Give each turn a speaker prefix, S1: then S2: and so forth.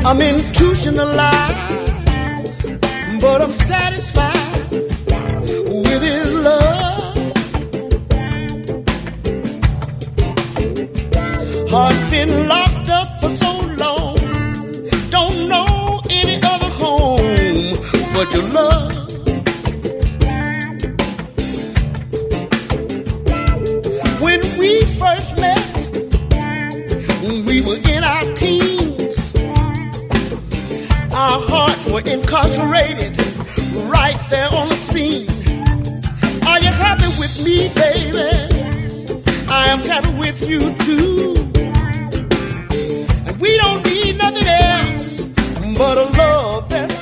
S1: I'm institutionalized, but I'm satisfied with his love. Heart's been locked up for so long, don't know any other home but your love. When we first met, we were in our teens. Our hearts were incarcerated right there on the scene. Are you happy with me, baby? I am happy with you too. And we don't need nothing else but a love that's